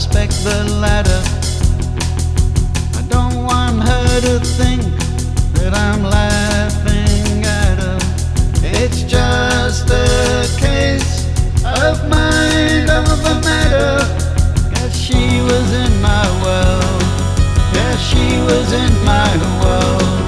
respect the ladder. I don't want her to think that I'm laughing at her. It's just a case of mind over matter. Guess she was in my world. Yeah, she was in my world.